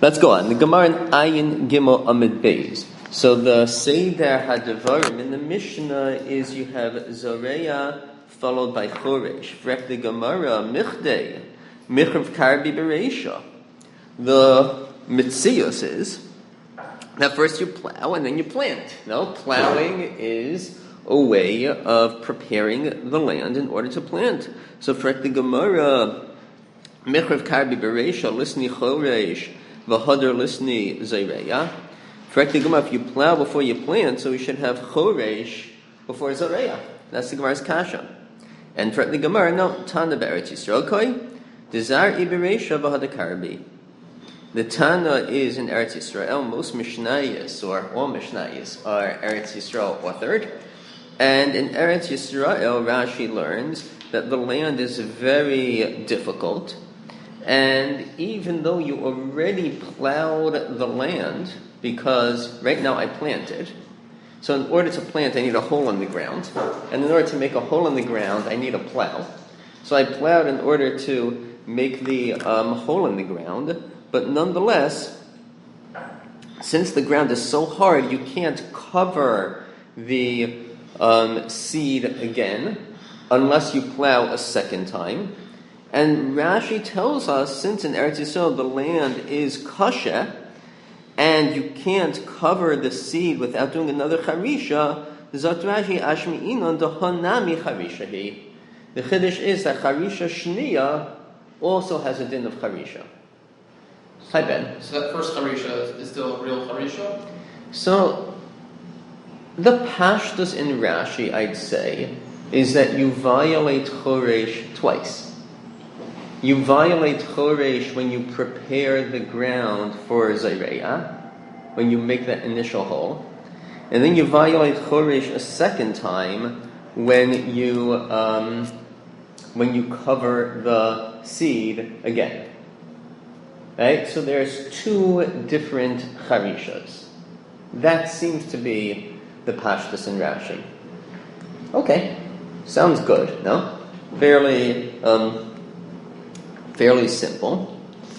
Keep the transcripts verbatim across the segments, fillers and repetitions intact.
Let's go on. The Gemara in Ayin Gimel Amid Beis. So the Seder HaDevarim in the Mishnah is you have Zoreya followed by Choresh. Vrek the Gemara Michdei Michrav Karbi Bereisha. The Mitzios is that first you plow and then you plant. No, plowing is a way of preparing the land in order to plant. So Vrek the Gemara Michrav Karbi Bereisha Lisni Choresh V'Hadar Lisni Zoreya. Correctly, Gemara, if you plow before you plant, so we should have choresh before zoreya. That's the Gemara's kasha. And correctly, Gemara, no, Tana be'eretz Yisrael koi, desar iberesha v'hadakarbi. The Tana is in Eretz Yisrael. Most Mishnayos, or all Mishnayos, are Eretz Yisrael authored. And in Eretz Yisrael, Rashi learns that the land is very difficult. And even though you already plowed the land, because right now I planted, so in order to plant I need a hole in the ground, and in order to make a hole in the ground I need a plow. So I plowed in order to make the um, hole in the ground, but nonetheless, since the ground is so hard, you can't cover the um, seed again unless you plow a second time. And Rashi tells us, since in Eretz Yisrael the land is kasha, and you can't cover the seed without doing another charisha, Zot Rashi Ashmi'inon Dohonami Charishahi. The chiddush is that charisha shniya also has a din of charisha. Hi Ben. So that first charisha is still a real charisha? So the pashtus in Rashi, I'd say, is that you violate choresh twice. You violate choresh when you prepare the ground for zoreya, when you make that initial hole, and then you violate choresh a second time when you um, when you cover the seed again. Right? So there's two different charishas. That seems to be the pashtus in Rashi. Okay, sounds good. No, fairly. Um, Fairly simple.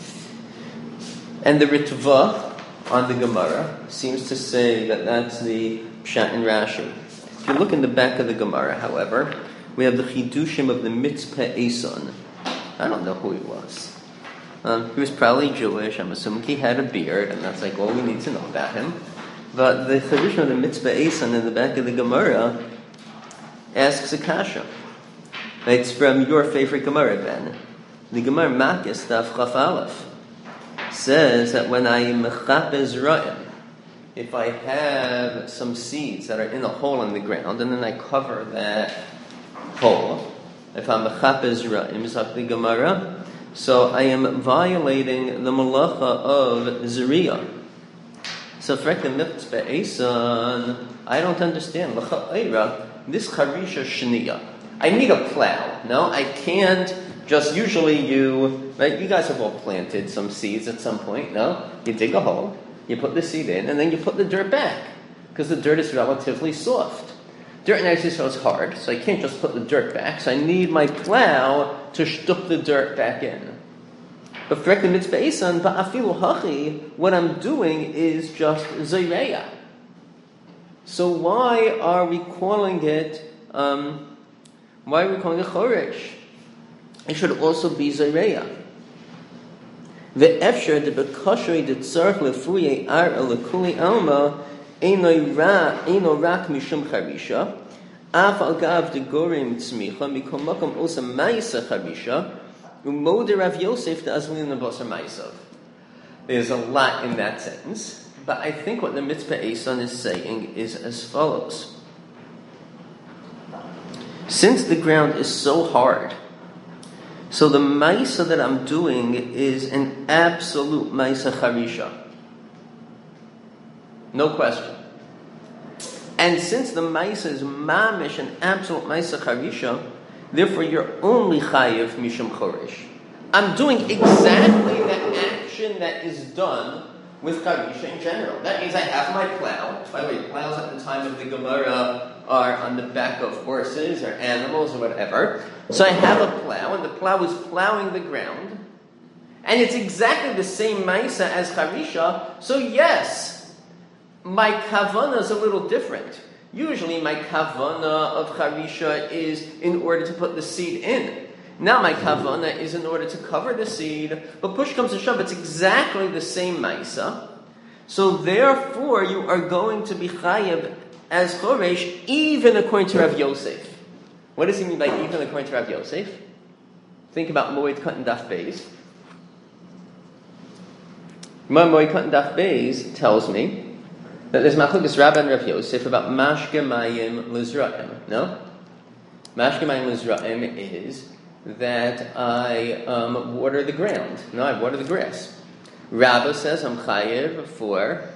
And the Ritva on the Gemara seems to say that that's the Pshat in Rashi. If you look in the back of the Gemara, however, we have the Chidushim of the Mitzpeh Eson. I don't know who he was. Um, he was probably Jewish. I'm assuming he had a beard, and that's like all we need to know about him. But the Chidushim of the Mitzpeh Eson in the back of the Gemara asks a kasha. It's from your favorite Gemara, Ben. The Gemara Makis Daf Chaf Aleph says that when I mechapez ra'im, if I have some seeds that are in a hole in the ground and then I cover that hole, if I'm mechapez ra'im, is the Gemara, so I am violating the malacha of zriya. So for the mitzvah esan, I don't understand. This charisha shniya. I need a plow. No, I can't. Just usually you, right, you guys have all planted some seeds at some point, no? You dig a hole, you put the seed in, and then you put the dirt back, because the dirt is relatively soft. Dirt in Eretz Yisrael is hard, so I can't just put the dirt back, so I need my plow to shtuk the dirt back in. But for the mitzvah esan, ba'afilu hachi, what I'm doing is just zoreya. So why are we calling it, um, why are we calling it choresh? It should also be zoreya. Ve'efshar de bekoshrei de tzarich lefuye ar lekuli alma eino ra eino rak mishum charisha af al gav de gorim tzmicha mikom makom osa ma'isa charisha u'moder Rav Yosef de azlin nebasar ma'isav. There's a lot in that sentence, but I think what the mitzvah esan is saying is as follows: since the ground is so hard, so the maisa that I'm doing is an absolute maisa charisha. No question. And since the maisa is mamish, an absolute maisa charisha, therefore you're only chayiv mishum choresh. I'm doing exactly the action that is done with charisha in general. That means I have my plow. By the way, plows at the time of the Gemara are on the back of horses or animals or whatever. So I have a plow, and the plow is plowing the ground. and it's exactly the same Maisa as Charisha, so yes, my Kavana is a little different. Usually my Kavana of Charisha is in order to put the seed in. Now my Kavana is in order to cover the seed, but push comes to shove, it's exactly the same Maisa. So therefore you are going to be Chayiv as Choresh, even according to Rav Yosef. What does he mean by even according to Rav Yosef? Think about Moed Katan Daf Beis. Moed Katan Daf Beis tells me that there's Machlokes Rabba and Rav Yosef about Mashke Mayim Lizra'im. No? Mashke Mayim Lizra'im is that I um, water the ground. No, I water the grass. Rabba says I'm Chayiv for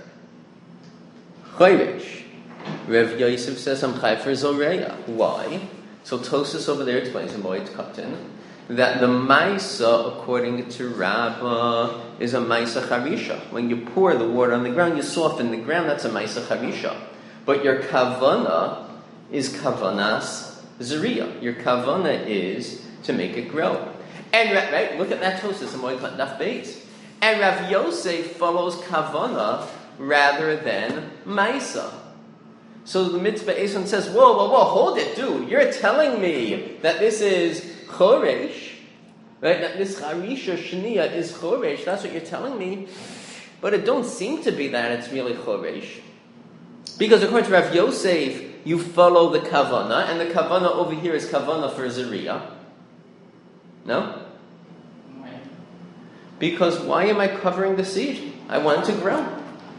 Choresh. Rav Yosef says I'm Chayiv for Zoreya. Why? So Tosas over there explains in Moed Katan that the Maisa, according to Rabbah, is a Maisa Charisha. When you pour the water on the ground, you soften the ground, that's a Maisa Charisha. But your Kavana is Kavanas Zeriya. Your Kavana is to make it grow. And, right, look at that Tosas in Moed Katan Daf Beis. And Rav Yosef follows Kavana rather than Maisa. So the Mitzvah Eson says, whoa, whoa, whoa, hold it, dude. You're telling me that this is Choresh, right? That this Charisha Shniya is Choresh. That's what you're telling me. But it don't seem to be that it's really Choresh. Because according to Rav Yosef, you follow the Kavana, and the Kavana over here is Kavana for Zeriya. No? Why? Because why am I covering the seed? I want it to grow.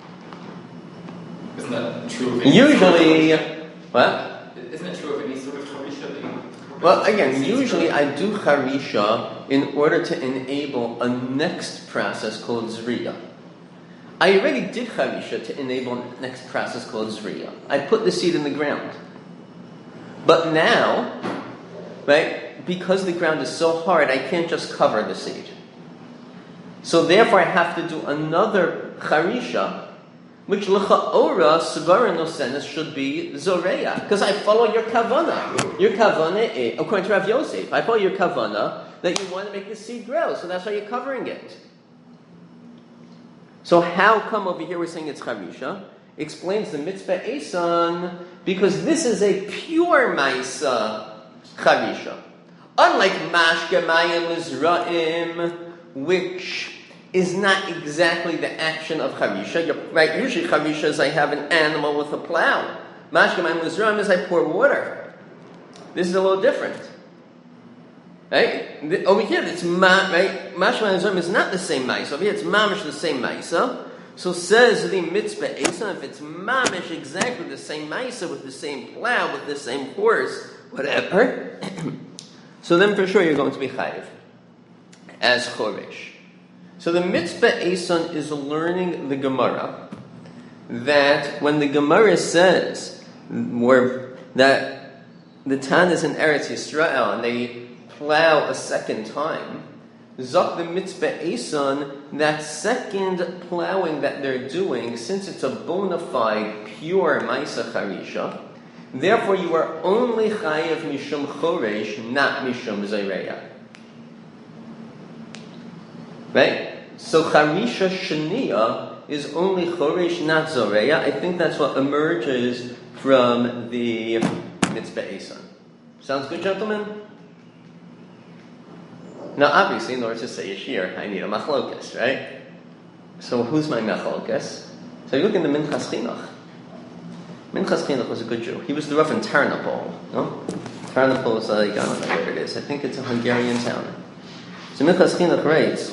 Isn't that true? Usually, what? Isn't it true of any sort of Charisha? Well, again, usually I do Charisha in order to enable a next process called Zriya. I already did Charisha to enable a next process called Zriya. I put the seed in the ground. But now, right, because the ground is so hard, I can't just cover the seed. So therefore I have to do another Charisha, which l'cha'ora svara nosenes should be zoreya, because I follow your kavana. Your kavana, is, according to Rav Yosef, I follow your kavana that you want to make the seed grow, so that's why you're covering it. So how come over here we're saying it's charisha? Explains the mitzvah esan, because this is a pure maisa charisha, unlike mashke mayim lizra'im, which is not exactly the action of charisha. You're, right? Usually charisha is I have an animal with a plow. Mashke mayim lizra'im is I pour water. This is a little different. Right? Over here it's ma, right? Mashke mayim lizra'im is not the same ma'isa. Over here it's mamish the same ma'isa. So says the mitzvah esan, if it's mamish exactly the same ma'isa with the same plow, with the same horse, whatever, so then for sure you're going to be chayiv as choresh. So the mitzvah esan is learning the Gemara that when the Gemara says where that the Tan is in Eretz Yisrael and they plow a second time, zok the mitzvah esan, that second plowing that they're doing, since it's a bona fide pure ma'isa charisha, therefore you are only chayav mishum choresh, not mishum zayreya. Right? So Charisha Shaniya is only Choresh, not Zoreya. I think that's what emerges from the Mitzvah Esan. Sounds good, gentlemen? Now, obviously, in order to say Yashir, I need a Machlokas, right? So who's my Machlokas? So you look in the Minchas Chinuch. Minchas Chinuch was a good Jew. He was the Rav in Tarnopol. No? Tarnopol is like, I don't know where it is. I think it's a Hungarian town. So Minchas Chinuch writes,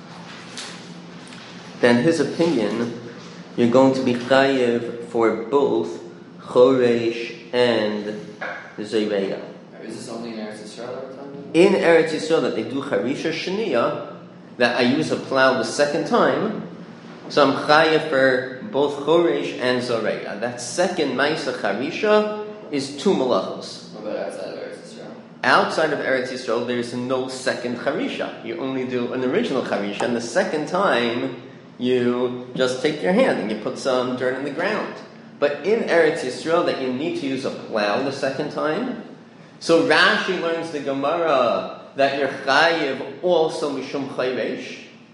then his opinion, you're going to be chayiv for both choresh and zayreya. Is this only in Eretz Yisrael? In Eretz Yisrael, that they do charisha sheniya, that I use a plow the second time, so I'm chayiv for both choresh and zayreya. That second ma'isa charisha is two malachos. What about outside of Eretz Yisrael? Outside of Eretz Yisrael, there is no second charisha. You only do an original charisha, and the second time you just take your hand and you put some dirt in the ground. But in Eretz Yisrael, that you need to use a plow the second time. So Rashi learns the Gemara that you're chayiv also mishum chayresh,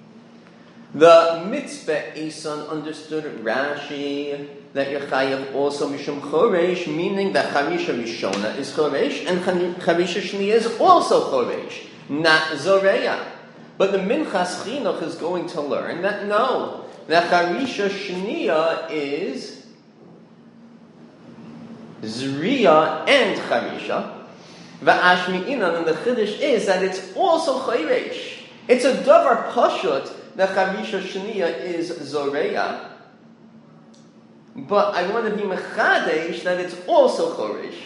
The mitzvah Esan understood Rashi that you're chayav also mishum choresh, meaning that charisha rishona is choresh and charisha shniya is also choresh, not zoreya. But the Minchas Chinuch is going to learn that no, that charisha shniya is zriya and charisha. Va'ashmi'inan, and the chiddush is that it's also choresh. It's a davar pashut. The charisha shniya is zoreya, but I want to be mechadesh that it's also choresh.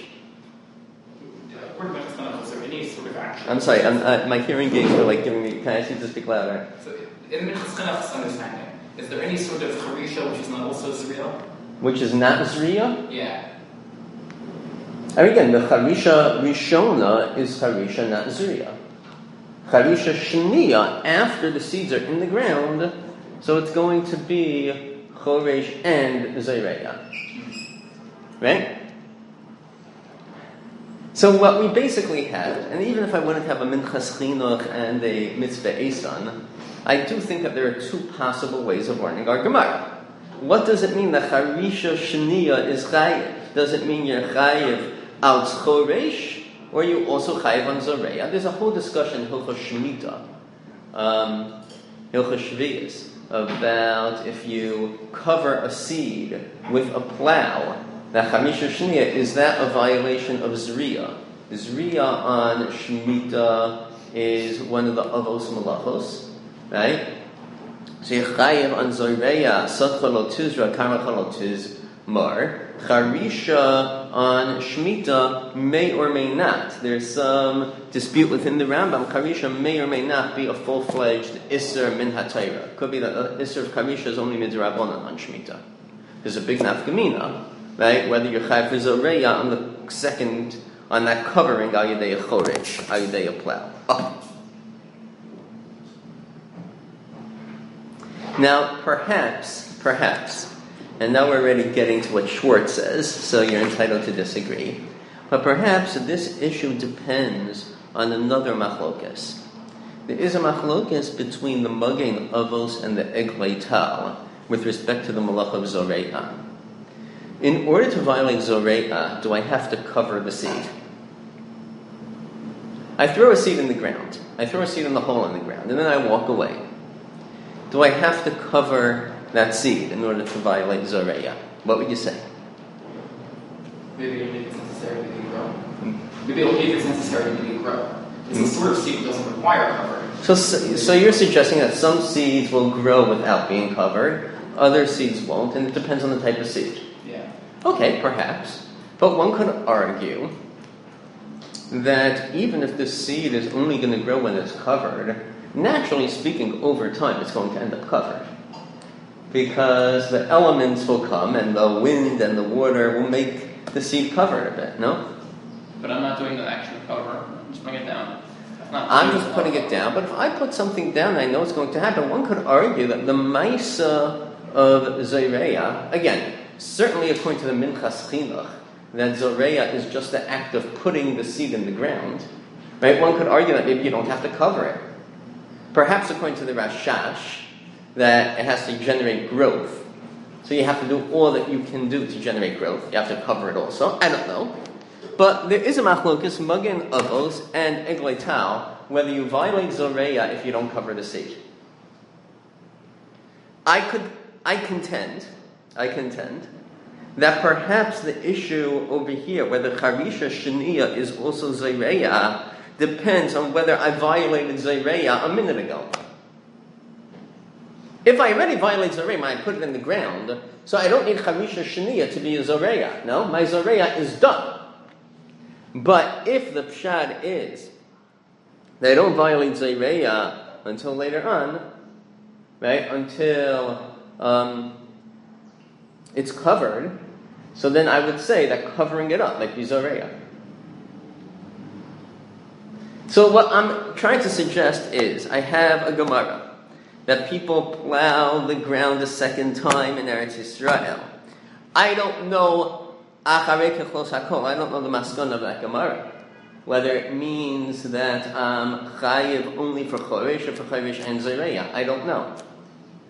I'm sorry, I'm, uh, my hearing aids are like giving me. Can I ask you to speak louder? So, in Minchas Chinuch's understanding, is there any sort of charisha which is not also zriya? Which is not zriya? Yeah. And again, the charisha rishona is charisha, not zriya. Charisha shniya, after the seeds are in the ground, so it's going to be choresh and zayreya. Right? So what we basically have, and even if I wouldn't have a Minchas Chinuch and a Mitzvah Esan, I do think that there are two possible ways of learning our Gemara. What does it mean that Charisha Shniya is Chayiv? Does it mean you're Chayiv out Choresh, or you also Chayiv on Zoreya? There's a whole discussion in Hilchos Shemitah, um, Hilchos Shviyos, about if you cover a seed with a plow, that Chamisha Shniya, is that a violation of Zriya? Zriya on Shemitah is one of the Avos Malachos, right? So you Chayiv on Zoreya, Sadcha lo Tizra, Karmacha lo Tizmar. Charisha on Shemitah may or may not. There's some dispute within the Rambam. Charisha may or may not be a full-fledged Isser min HaTorah. Could be that the Isser of Charisha is only midrabanan on Shemitah. There's a big nafkamina, right? Whether you're Chayiv for Zoreya on the second, on that covering, al yedei a choresh, al yedei a plow. Oh. Now, perhaps, perhaps, and now we're already getting to what Schwartz says, so you're entitled to disagree. But perhaps this issue depends on another machlokas. There is a machlokas between the Magen Avos and the Eglei Tal with respect to the malach of Zoreya. In order to violate Zoreya, do I have to cover the seed? I throw a seed in the ground. I throw a seed in the hole in the ground, and then I walk away. Do I have to cover that seed in order to violate Zoreya? What would you say? Maybe only if it's necessary to grow. Maybe only if it's necessary to grow. It's a sort of seed that doesn't require covering. So, so you're suggesting that some seeds will grow without being covered, other seeds won't, and it depends on the type of seed. Yeah. Okay, perhaps. But one could argue that even if the seed is only going to grow when it's covered, naturally speaking, over time it's going to end up covered. Because the elements will come and the wind and the water will make the seed covered a bit, no? But I'm not doing the action of cover. I'm just putting it down. I'm just putting it down, but if I put something down, I know it's going to happen. One could argue that the Maisa of Zoreya, again, certainly according to the Minchas Chinuch, that Zoreya is just the act of putting the seed in the ground, right? One could argue that maybe you don't have to cover it. Perhaps according to the Rashash, that it has to generate growth. So you have to do all that you can do to generate growth. You have to cover it also. I don't know. But there is a machlokus, Magen Avos and Eglei Tal, whether you violate Zoreya if you don't cover the seed. I could, I contend, I contend, that perhaps the issue over here, whether Charisha Shaniya is also Zoreya, depends on whether I violated Zoreya a minute ago. If I already violate Zoreya, I put it in the ground, so I don't need Charisha Shaniya to be a Zoreya. No, my Zoreya is done. But if the pshad is that I don't violate Zoreya until later on, right, until um, it's covered, so then I would say that covering it up might be Zoreya. So what I'm trying to suggest is, I have a Gemara that people plow the ground a second time in Eretz Yisrael. I don't know Acharei Kechlos Hakol. I don't know the maskan of that Gemara, whether it means that um, chayiv only for choresh or for choresh and zoreya. I don't know.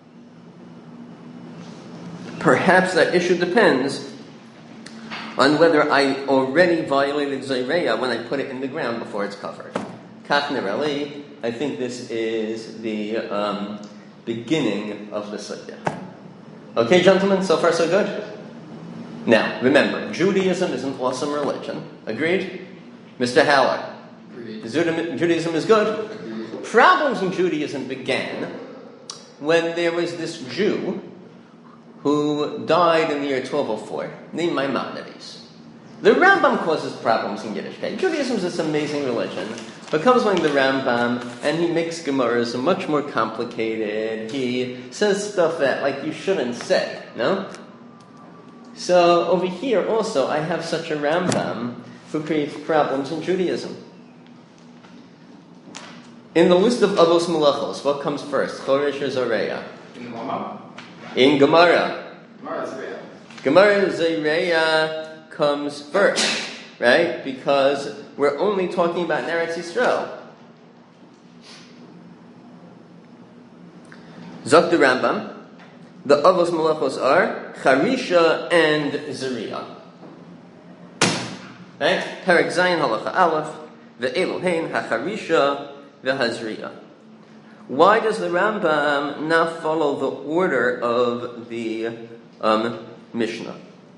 perhaps that issue depends on whether I already violated Zayreya when I put it in the ground before it's covered. Kach Nirali, I think this is the um, beginning of the sugya. Okay, gentlemen, so far so good? Now, remember, Judaism is an awesome religion. Agreed? Mister Haller? Agreed. Judaism is good? Agreed. Problems in Judaism began when there was this Jew who died in the year twelve oh four, named Maimonides. The Rambam causes problems in Yiddishkeit. Judaism is this amazing religion, but comes along the Rambam, and he makes Gemaras much more complicated. He says stuff that, like, you shouldn't say, no? So, over here also, I have such a Rambam who creates problems in Judaism. In the list of Avos Malachos, what comes first, Choresh or Zoreya? In the Rambam? In Gemara. Gemara is real. Gemara Zoreya comes first, right? Because we're only talking about Eretz Yisrael. Zok the Rambam, the Avos Malachos are Charisha and Zariah. Right? Perek Zayin Halacha Aleph, Ve'elohein HaCharisha Ve'Hazriya. Why does the Rambam not follow the order of the um, Mishnah?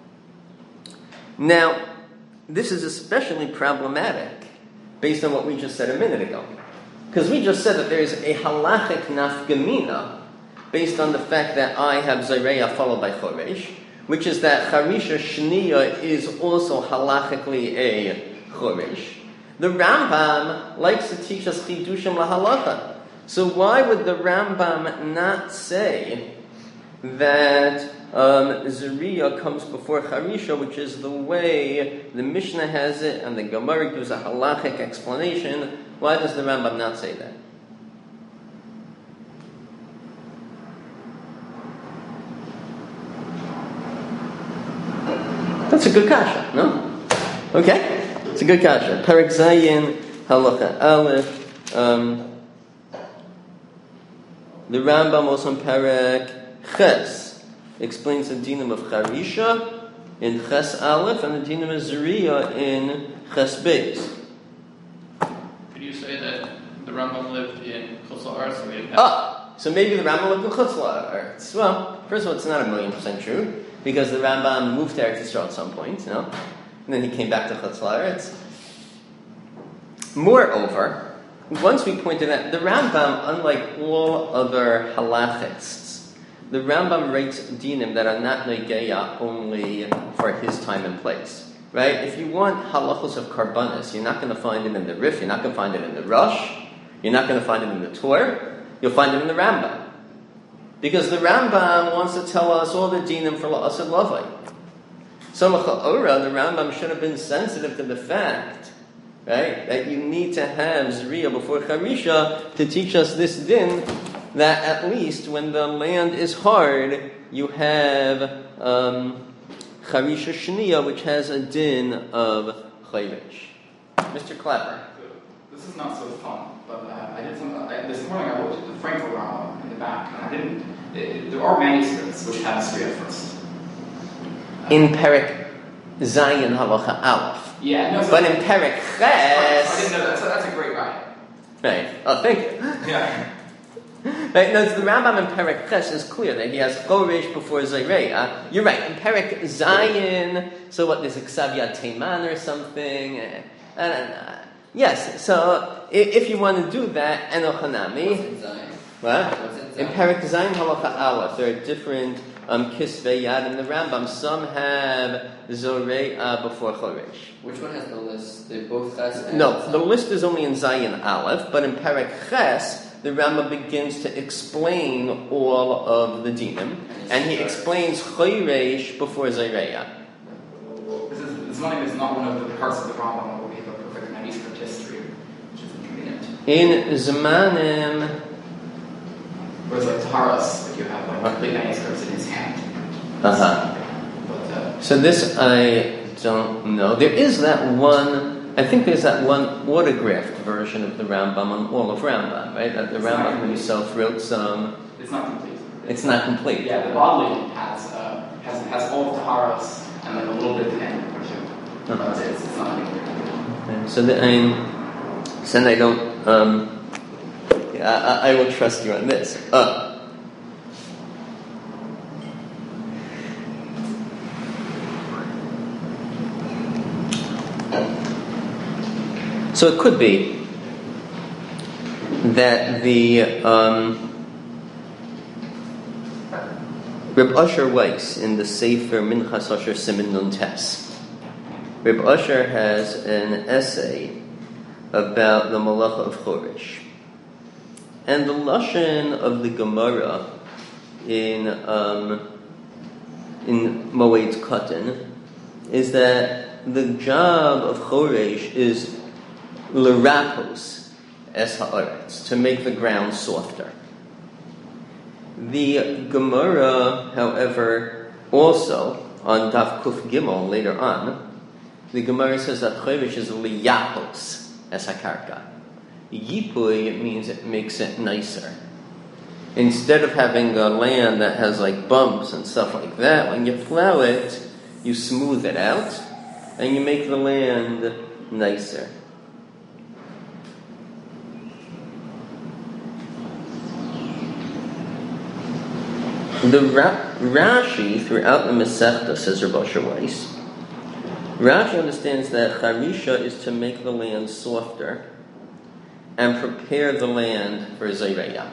Now, this is especially problematic based on what we just said a minute ago. Because we just said that there is a halachic nafgamina based on the fact that I have Zayreya followed by Choresh, which is that Charisha Shniya is also halachically a Choresh. The Rambam likes to teach us Chidushim lahalacha. So why would the Rambam not say that um, Zariya comes before Charisha, which is the way the Mishnah has it, and the Gemara gives a halachic explanation? Why does the Rambam not say that? That's a good kasha, no? Okay, it's a good kasha. Perek Zayin, Halacha Aleph. Um, the Rambam also in Perek Ches explains the dinam of Charisha in Ches Aleph and the dinam of Zariya in Ches Beis. Could you say that the Rambam lived in Chutz La'aretz? So we have Ah, so maybe the Rambam lived in Chutz La'aretz. Well, first of all, it's not a million percent true, because the Rambam moved to Eretz Yisrael at some point, you know, and then he came back to Chutz La'aretz. Moreover, once we pointed out, the Rambam, unlike all other halachists, the Rambam writes dinim that are not negeya only for his time and place. Right? If you want halachos of karbanis, you're not going to find it in the Rif, you're not going to find it in the Rush, you're not going to find it in the Torah, you'll find it in the Rambam. Because the Rambam wants to tell us all the dinim for la'asad lavai. So l'cha'ora, the Rambam should have been sensitive to the fact, right, that you need to have Zariya before Charisha to teach us this din, that at least when the land is hard, you have um, Charisha Shniya, which has a din of Chayrish. Mister Clapper. This is not so fun, but uh, I did some. I, this morning I looked at the Frankel Rambam in the back, and I didn't. It, there are manuscripts which have Zariya first. In Perek Zayin Halacha Aleph. Yeah, no, so but in Perek I Ches. didn't know that. So that's a great write. Right. Oh, thank you. Yeah. Right, no, the Rambam in Perek Ches is clear that he has Choresh before Zayreya. You're right. In Perek Zayin, so what? There's a Ksavya Teiman or something. Uh, uh, yes. So if you want to do that, Enochanami. What's in Zion? What? What's in Zion? In Perek Zayin Halacha Aleph, there are different um, Kisvei Yad in the Rambam. Some have Zoreya before Choresh. Which one has the list? They both Ches and No, Zion. the list is only in Zayin Aleph, but in Perek Ches, the Rambam begins to explain all of the dinim, and he explains Choresh before Zayreya. This is this one is not one of the parts of the Rambam where we have a perfect manuscript history, which is inconvenient. In Zemanim, Whereas like Taharas, like you have like complete manuscripts in his hand. uh-huh. But uh, So this I don't know. There is that one. I think there's that one autographed version of the Rambam on all of Rambam, right? That the It's not Rambam complete. himself wrote some. it's not complete. It's not complete. Yeah, the Bodleian has uh, has has all of Taharos and like a little bit at the end or two. Uh-huh. That's it. It's, it's not anything. Okay, so the um, so then I don't. Um, yeah, I, I will trust you on this. Uh, So it could be that the um, Reb Usher Weiss in the Sefer Minchas Usher Siman Nun Tes, Reb Usher has an essay about the Malacha of Choresh, and the lashon of the Gemara in um, in Moed Katan is that the job of Choresh is l'rapos es ha'aretz, to make the ground softer. The Gemara, however, also on Daf Kuf Gimel later on, the Gemara says that Choresh is liyapos es hakarka. Yipui means it makes it nicer. Instead of having a land that has like bumps and stuff like that, when you plow it, you smooth it out and you make the land nicer. The Ra- Rashi throughout the Masechta, says Reb Usher Weiss, Rashi understands that Charisha is to make the land softer and prepare the land for Zayreya.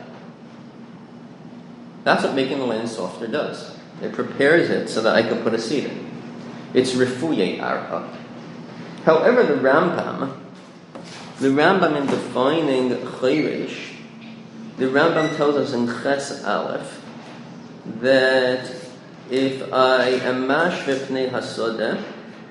That's what making the land softer does. It prepares it so that I can put a seed in. It's Refuye Arha. However, the Rambam, the Rambam in defining Choresh, the Rambam tells us in Ches Aleph that if I am mashve pnei hasodeh,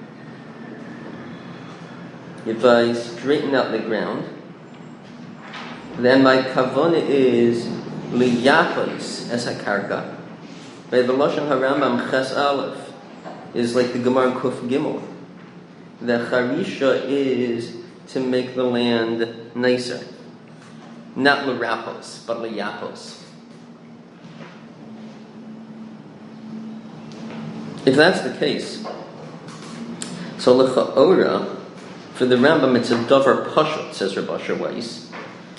if I straighten out the ground, then my kavona is liyapos es hakarka. By the lashon harambam ches aleph is like the Gemara Kuf Gimel. The charisha is to make the land nicer, not l'rapos, but liyapos. If that's the case, so l'cha'ora, for the Rambam, it's a davar pashut, says Reb Usher Weiss,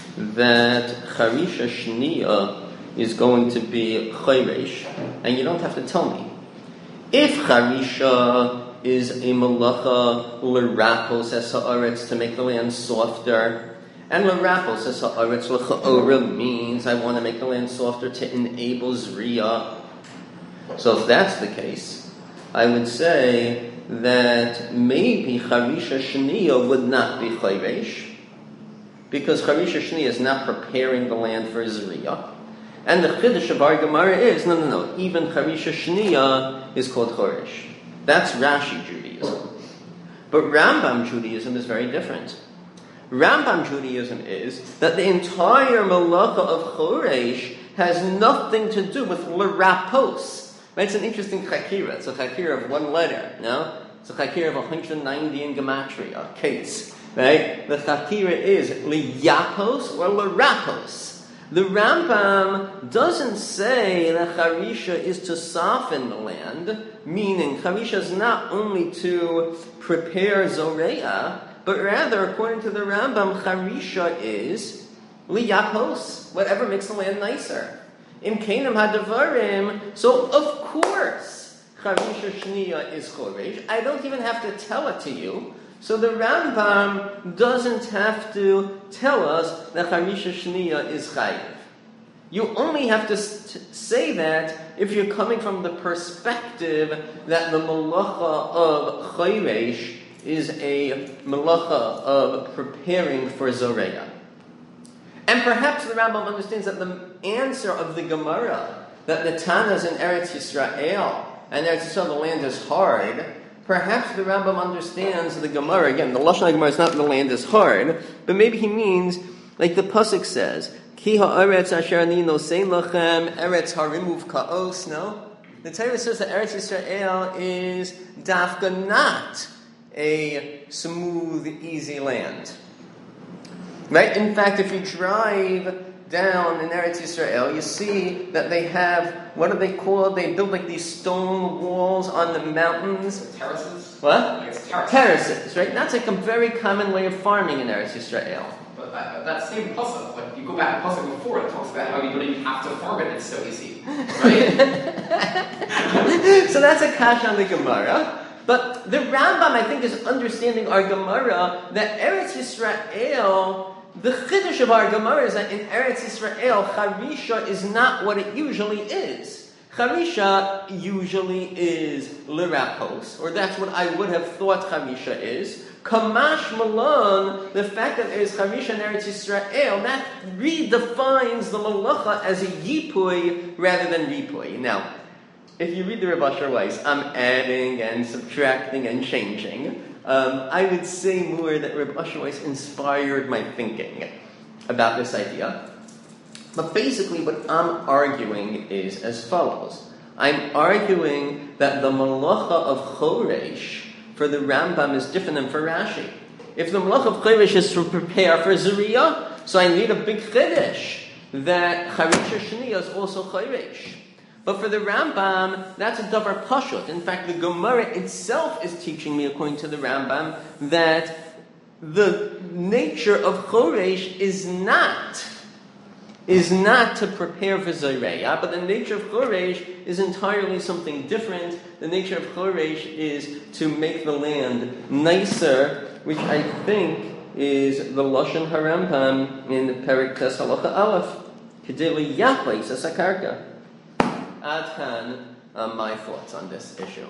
that charisha shniya is going to be choresh, and you don't have to tell me. If charisha is a malacha l'rapos es ha'aretz, to make the land softer, and l'rapos es ha'aretz l'cha'ora means I want to make the land softer to enable zriya. So if that's the case, I would say that maybe Charisha Shniya would not be Choresh, because Charisha Shniya is not preparing the land for Zriya. And the Chiddush of our Gemara is, no, no, no, even Charisha Shniya is called Choresh. That's Rashi Judaism. But Rambam Judaism is very different. Rambam Judaism is that the entire Malacha of Choresh has nothing to do with L'rapos. Right? It's an interesting chakira. It's a chakira of one letter, no? It's a chakira of one hundred ninety in gematria, case. Right? The chakira is liyapos or l'rapos. The Rambam doesn't say that charisha is to soften the land, meaning charisha is not only to prepare zoreya, but rather, according to the Rambam, charisha is liyapos, whatever makes the land nicer. Im Kainam Hadavarim, so of course, Charisha Shniya is Choresh. I don't even have to tell it to you. So the Rambam doesn't have to tell us that Charisha Shniya is Chayiv. You only have to st- say that if you're coming from the perspective that the Malacha of Choresh is a Malacha of preparing for Zoreya. And perhaps the Rambam understands that the answer of the Gemara, that the Tanas in Eretz Yisrael, and Eretz Yisrael, the land is hard, perhaps the Rambam understands the Gemara, again, the Lashon Gemara is not the land is hard, but maybe he means, like the Pasuk says, Ki ha'aretz asher ani nosein lachem, Eretz harimuv ka'os, no? The Torah says that Eretz Yisrael is dafka not a smooth, easy land. Right? In fact, if you drive down in Eretz Yisrael, you see that they have, what are they called? They build like these stone walls on the mountains. Terraces? What? Like it's terraces. Terraces, right? That's like a very common way of farming in Eretz Yisrael. But that, that same pasuk, like you go back to pasuk before, it talks about how you don't even have to farm it, it's so easy. Right? So that's a kash on the Gemara. But the Rambam, I think, is understanding our Gemara that Eretz Yisrael, the chiddush of our Gemara is that in Eretz Yisrael, Charisha is not what it usually is. Charisha usually is Lirapos, or that's what I would have thought Charisha is. Kamash Malon, the fact that there is Charisha in Eretz Yisrael, that redefines the Malacha as a Yipui rather than Ripui. Now, if you read the Reb Asher Weiss, I'm adding and subtracting and changing. Um, I would say more that Reb Asher Weiss inspired my thinking about this idea. But basically what I'm arguing is as follows. I'm arguing that the Malacha of Choresh for the Rambam is different than for Rashi. If the Malacha of Choresh is to prepare for Zeriyah, so I need a big Chiddush that Charisha Shniya is also Choresh. But for the Rambam, that's a davar pashut. In fact, the Gemara itself is teaching me, according to the Rambam, that the nature of Choresh is not is not to prepare for Zareya, but the nature of Choresh is entirely something different. The nature of Choresh is to make the land nicer, which I think is the Lashon HaRambam in Perek Tes Halacha Aleph. Kedei liyachleis hakarka. Adkan, uh, my thoughts on this issue.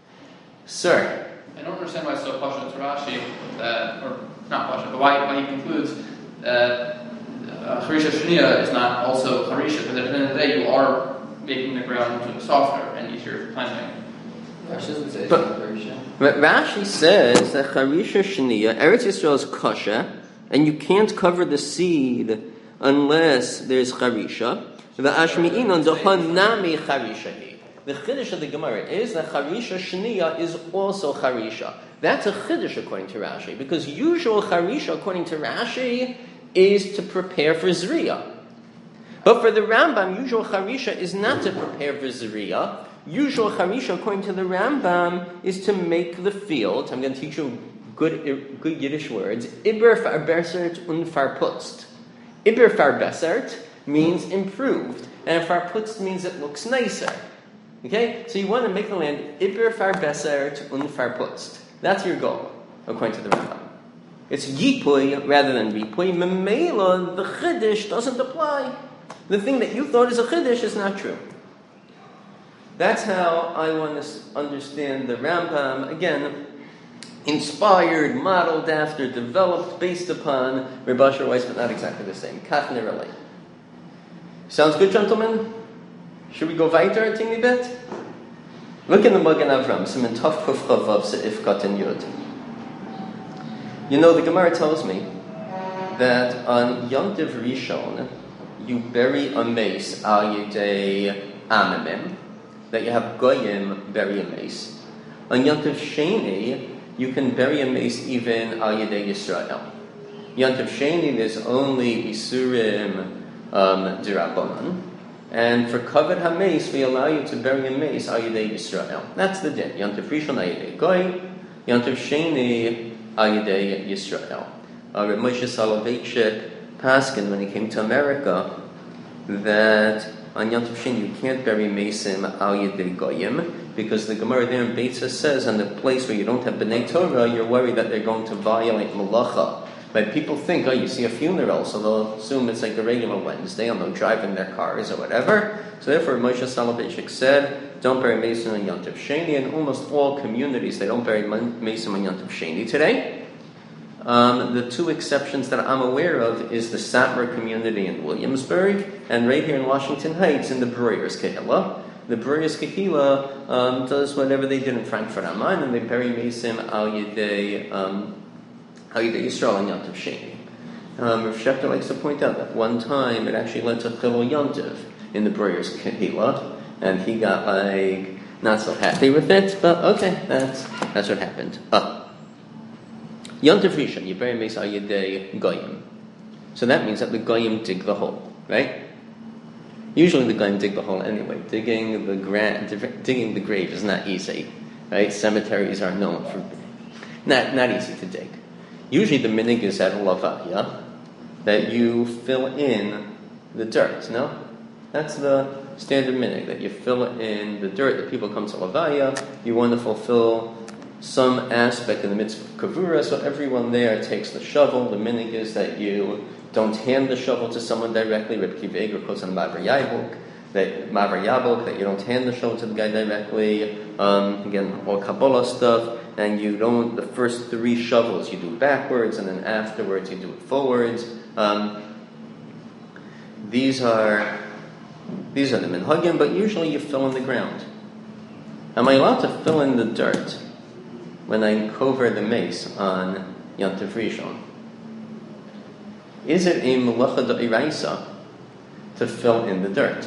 Sir. I don't understand why it's so passionate to Rashi, that, or not passionate, but why, why he concludes that uh, Harisha Shaniya is not also Harisha, because at the end of the day you are making the ground softer and easier for planting. Rashi doesn't say it's but, not Harisha. But Rashi says that Harisha Shaniya, Eretz Yisrael is kasha, and you can't cover the seed unless there's Harisha. The Ashmi'inon Dohanami Charishahi. The chiddush of the Gemara is that Charisha Shniya is also Charisha. That's a chiddush according to Rashi, because usual Charisha according to Rashi is to prepare for Zriya. But for the Rambam, usual Charisha is not to prepare for Zriya. Usual Charisha according to the Rambam is to make the field. I'm going to teach you good, good Yiddish words. Iber farbesert und farputzt. Iber farbesert means improved, and farputzt means it looks nicer. Okay? So you want to make the land iber farbesert und farputzt. That's your goal, according to the Rambam. It's yipui rather than ripui. Memela, the chiddush doesn't apply. The thing that you thought is a chiddush is not true. That's how I want to understand the Rambam. Again, inspired, modeled after, developed, based upon Reb Asher Weiss, but not exactly the same. Kach nerelei. Sounds good, gentlemen? Should we go weiter a teeny bit? Look in the Magen Avram, Siman Tov Kuf Chavav Seif Katan Yud. You know, the Gemara tells me that on Yom Tov Rishon, you bury a mace al yedei amimim, that you have goyim bury a mace. On Yom Tov Sheni, you can bury a mace even al yedei Yisrael. Yom Tov Sheni, there's only isurim um, dirabanan, and for kavod hameis, we allow you to bury a mace al yedei Yisrael. That's the din. Yom Tov Rishon al yedei goy, Yom Tov Sheni al yedei Yisrael. Uh, Reb Moshe Soloveitchik Paskin, when he came to America, that on Yom Tov Sheni you can't bury mesim al yedei goyim, because the Gemara there in Beitza says, on the place where you don't have B'nai Torah, you're worried that they're going to violate malacha. But people think, oh, you see a funeral, so they'll assume it's like a regular Wednesday, and they'll drive in their cars or whatever. So therefore, Moshe Soloveitchik said, don't bury mesim on Yom Tov Sheni. In almost all communities, they don't bury mesim on Yom Tov Sheni today. Um, the two exceptions that I'm aware of is the Satmar community in Williamsburg, and right here in Washington Heights in the Breuers Kehillah. The Breuers Kehillah um, does whatever they did in Frankfurt am Main, and they bury mesim al yedei um, al yedei Yisrael on Yom Tov Sheni. Um, Rav Shechter likes to point out that one time it actually led to Chilul Yom Tov in the Breuers Kehillah, and he got like not so happy with it, but okay, that's that's what happened. Uh, Yom Tov Rishon, you bury meis al yedei goyim. So that means that the goyim dig the hole. right? Usually the guy dig the hole anyway. Digging the gra- digging the grave is not easy, right? Cemeteries are known for not not easy to dig. Usually the minig is at a lavaya that you fill in the dirt. No, that's the standard minig, that you fill in the dirt. That people come to lavaya. You want to fulfill some aspect of the mitzvah of kavura, so everyone there takes the shovel. The minig is that you don't hand the shovel to someone directly. Reb Kiva Eger quotes on Mavar Yabok, that Mavar Yabok, that you don't hand the shovel to the guy directly. Um, again, all Kabbalah stuff. And you don't, the first three shovels you do backwards, and then afterwards you do it forwards. Um, these are these are the minhagim, but usually you fill in the ground. Am I allowed to fill in the dirt when I cover the mace on Yom Tov Rishon? Is it a melacha d'oraisa to fill in the dirt?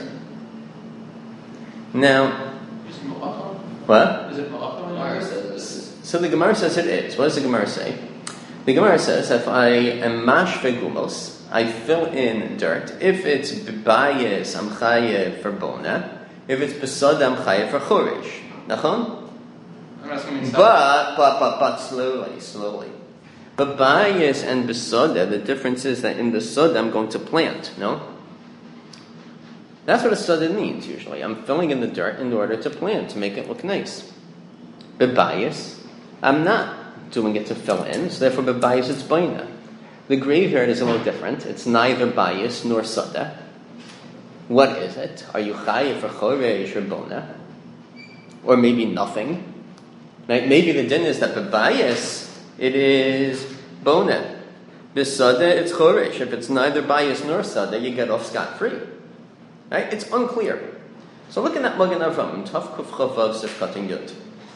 Now, Is it malacha? what? Is it malacha? Gemara says this. So the Gemara says it is. What does the Gemara say? The Gemara says if I am mashve gumos, I fill in dirt. If it's b'bayis, I'm chayev for bona. If it's besod, I'm chayev for chorish. Nachon? I'm asking me But, but, but, but, slowly, slowly. But bayis and besoda, the difference is that in the soda I'm going to plant, no? That's what a soda means usually. I'm filling in the dirt in order to plant, to make it look nice. But bayis, I'm not doing it to fill in, so therefore bayis it's baina. The graveyard is a little different. It's neither bayis nor soda. What is it? Are you chayev for choresh or bona? Or maybe nothing? Right? Maybe the din is that bayis it is bona. Bisada, it's choresh. If it's neither bayis nor sada, you get off scot-free. Right? It's unclear. So look at that Magen Avram, Tav Kuf Chavav Sifkatin Yud.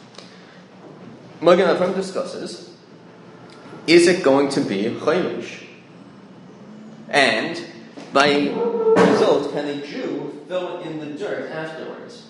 Magen Avram discusses, is it going to be choresh? And by result, can a Jew fill in the dirt afterwards?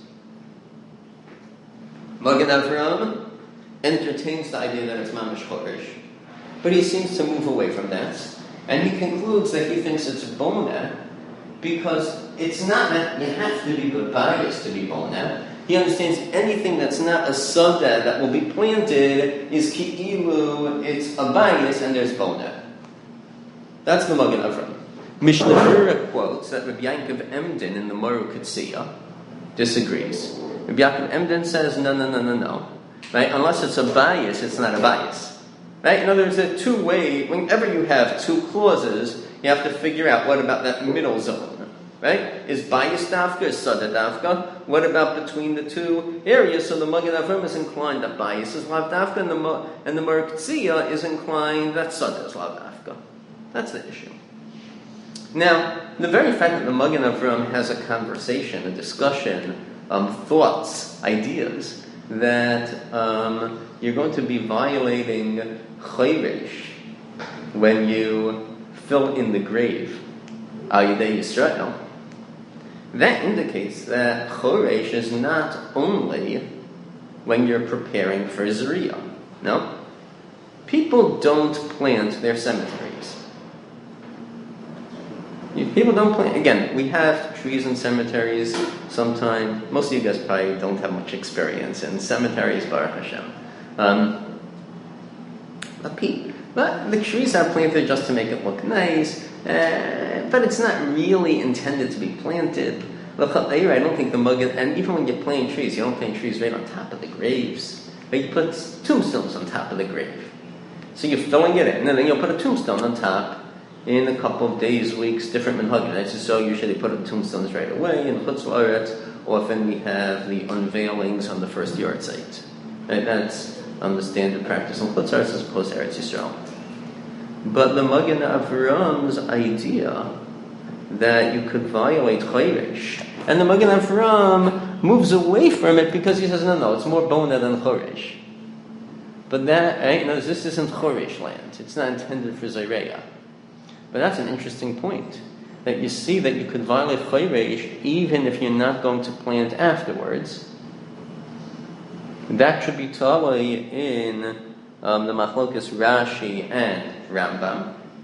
Magen Avram entertains the idea that it's mamish choresh, but he seems to move away from that, and he concludes that he thinks it's bona because it's not that you have to be biased to be bona. He understands anything that's not a sada that will be planted is ki'ilu, it's a bias, and there's bona. That's the Magen Avram. Mishnah Berurah quotes that Rabbi Yaakov Emden in the Moru Ketziyah disagrees. Rabbi Yaakov Emden says, no, no, no, no, no. Right? Unless it's a bias, it's not a bias. Right? In other words, there are two ways. Whenever you have two clauses, you have to figure out what about that middle zone. Right? Is bias dafka, is sada dafka? What about between the two areas? So the Magen Avram is inclined that bias is lav dafka, and the and the Moru Ketziyah is inclined that sada is lav dafka. That's the issue. Now, the very fact that the Magen Avram has a conversation, a discussion, um, thoughts, ideas, that um, you're going to be violating choresh when you fill in the grave, Al Yidei Yisrael, that indicates that choresh is not only when you're preparing for Zriya. No? People don't plant their cemeteries. People don't plant. Again, we have trees in cemeteries sometime. Most of you guys probably don't have much experience in cemeteries, Baruch Hashem. Um, but, pe- but the trees are planted just to make it look nice, uh, but it's not really intended to be planted. I don't think the Magen, and even when you plant trees, you don't plant trees right on top of the graves, but you put tombstones on top of the grave. So you're filling it in, and then you'll put a tombstone on top. In a couple of days, weeks, different minhagim. That's just so usually they put up tombstones right away. In Chutz La'aretz, often we have the unveilings on the first yahrzeit. Right? That's um, the standard practice in Chutz La'aretz as opposed to Eretz Yisrael. But the Magen Avram's idea that you could violate choresh, and the Magen Avram moves away from it because he says, no, no, it's more bona than choresh. But that, right? No, this isn't choresh land. It's not intended for Zayreya. But that's an interesting point, that you see that you could violate choresh even if you're not going to plant afterwards. That should be totally in um, the Machlokas Rashi and Rambam.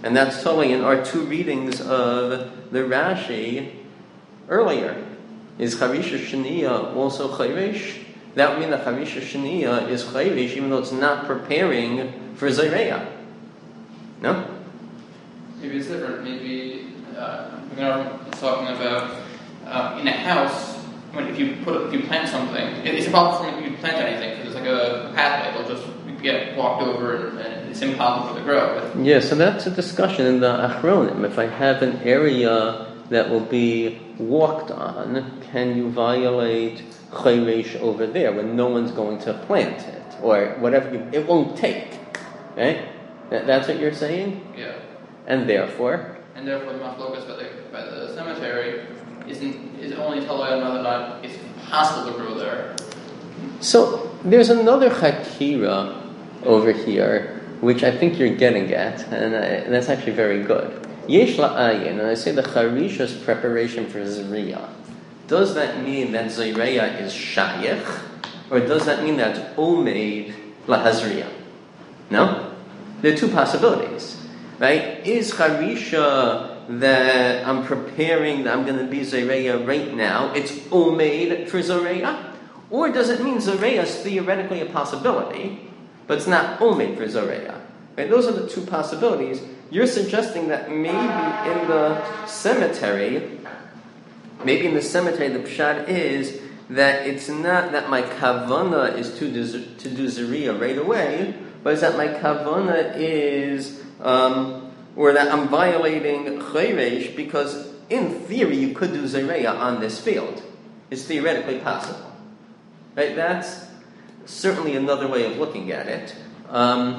And that's totally in our two readings of the Rashi earlier. Is Charisha Shaniya also Chayresh? That would mean that Charisha Shaniya is Chayresh even though it's not preparing for Zayreya. No? Maybe it's different. Maybe uh, we're talking about uh, in a house, when if you put if you plant something, it's a problem for when you plant anything because it's like a pathway. It'll just get walked over and, and it's impossible to grow. But yeah, so that's a discussion in the Achronim. If I have an area that will be walked on, can you violate Chayresh over there when no one's going to plant it or whatever? You, it won't take. Right? That, that's what you're saying? Yeah. And therefore? And therefore the machlokas by the, by the cemetery isn't is only telling whether or not it's possible to grow there. So there's another Chakira over here, which I think you're getting at, and, I, and that's actually very good. Yesh la'ayin, and I say the Charisha's preparation for Zriya. Does that mean that Zriya is Shayach, or does that mean that it's Omeid la'Hazriya? No? There are two possibilities, right? Is Charisha that I'm preparing, that I'm going to be Zriya right now, it's Omeid for Zriya? Or does it mean Zoreya is theoretically a possibility, but it's not Omeid for Zoreya? Right? Those are the two possibilities. You're suggesting that maybe in the cemetery, maybe in the cemetery, the pshat is that it's not that my kavana is to do, to do Zoreya right away, but it's that my kavana is, um, or that I'm violating Chayresh because in theory you could do Zoreya on this field. It's theoretically possible. Right, that's certainly another way of looking at it. Um,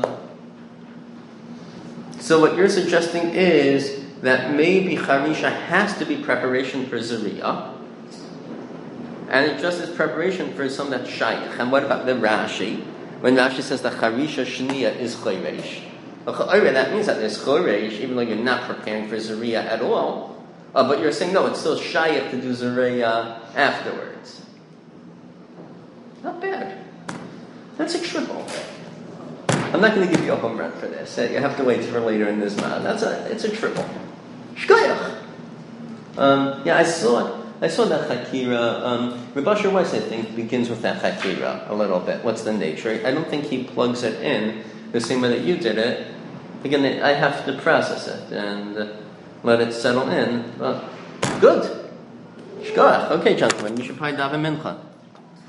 so what you're suggesting is that maybe Charisha has to be preparation for Zariya, and it just is preparation for some that's Shaykh. And what about the Rashi? When Rashi says that Charisha Shniya is Chayresh, that means that there's Chayresh, even though you're not preparing for Zariya at all. Uh, but you're saying, no, it's still Shaykh to do Zariya afterwards. Not bad. That's a triple. I'm not going to give you a home run for this. You have to wait for later in this month. That's a. It's a triple. Shkoyach. Um, yeah, I saw. I saw that Chakira. Um, Rabbi Asher Weiss, I think, begins with that Chakira a little bit. What's the nature? I don't think he plugs it in the same way that you did it. Again, I have to process it and uh, let it settle in. But good. Shkoyach. Okay, gentlemen, you should probably daven mincha.